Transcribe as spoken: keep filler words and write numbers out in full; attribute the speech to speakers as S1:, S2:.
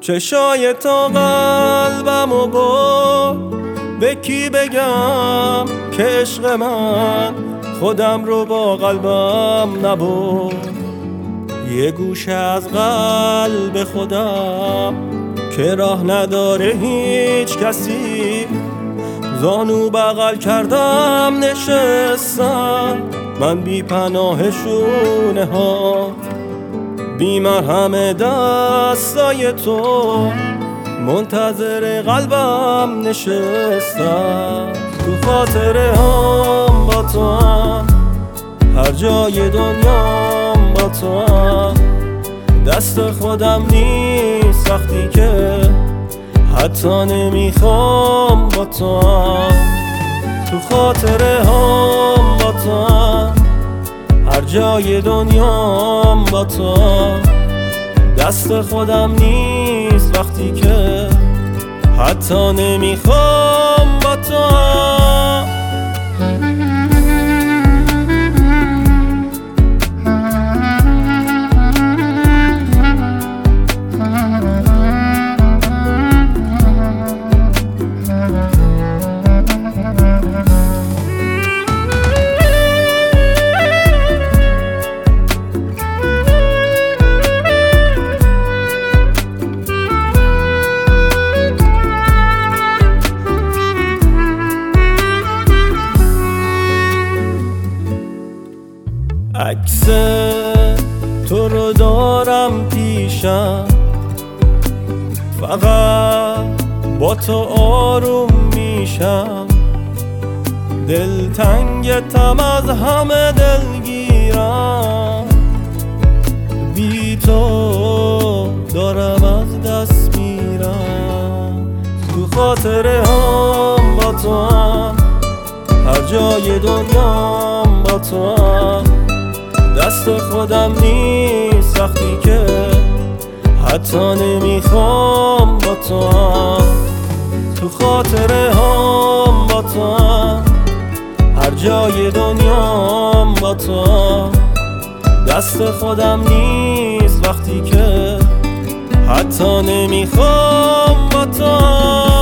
S1: چشای تو قلبم و برد، به کی بگم که عشق من خودم رو با قلبم نبرد. یه گوشه از قلب خودم که راه نداره هیچ کسی، زانو بغل کردم نشستم من بی پناه شونه ها، بی مرهم دستای تو منتظر قلبم نشستم. تو خاطره هم با تو هم، هر جای دنیام با تو هم، دست خودم نیست وقتی که حتی نمیخوام با تو هم. تو خاطره هم با تو هم، هر جای دنیام با تو هم، دست خودم نیست وقتی که حتی نمیخوام با تو هم. عکس تو رو دارم پیشم، فقط با تو آروم میشم. دلتنگتم از همه دلگیرم، بی تو دارم از دست میرم. تو خاطره هم با تو هم، هر جای دنیام با تو هم، دست خودم نیست وقتی که حتی نمیخوام با تو هم. تو خاطره هم با تو هم، هر جای دنیام با تو هم، دست خودم نیست وقتی که حتی نمیخوام با تو هم.